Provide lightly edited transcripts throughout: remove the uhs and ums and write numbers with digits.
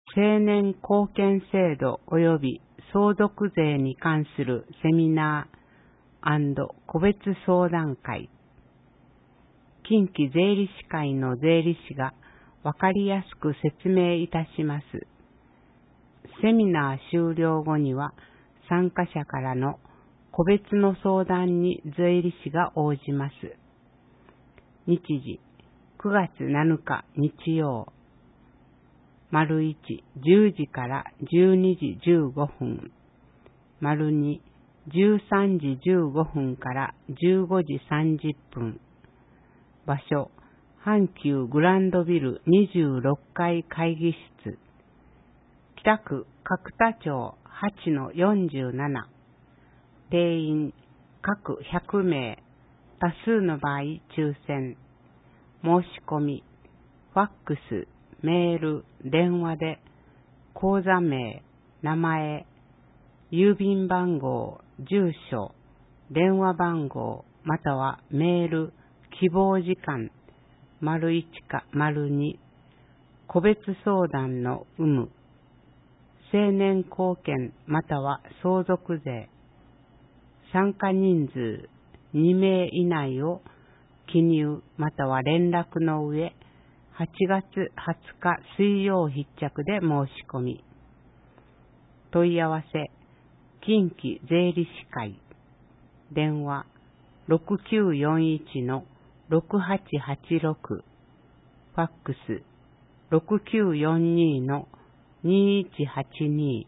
青年貢献制度及び相続税に関するセミナー&個別相談会。近畿税理士会の税理士がわかりやすく説明いたします。セミナー終了後には参加者からの個別の相談に税理士が応じます。日時9月7日日曜。丸1、10時から12時15分。丸2、13時15分から15時30分。場所、阪急グランドビル26階会議室。北区角田町8-47。定員各100名。多数の場合抽選。申し込み、ファックス、メール、電話で、口座名、名前、郵便番号、住所、電話番号、またはメール、希望時間、①か②、個別相談の有無、青年貢献または相続税、参加人数2名以内を記入または連絡の上、8月20日水曜必着で申し込み。問い合わせ、近畿税理士会。電話、6941-6886。ファックス、6942-2182。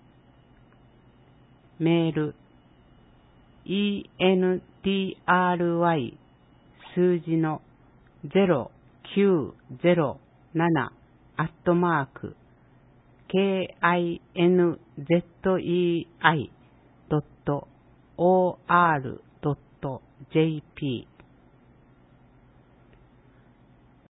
メール、entry 数字の0907@kinzei.or.jp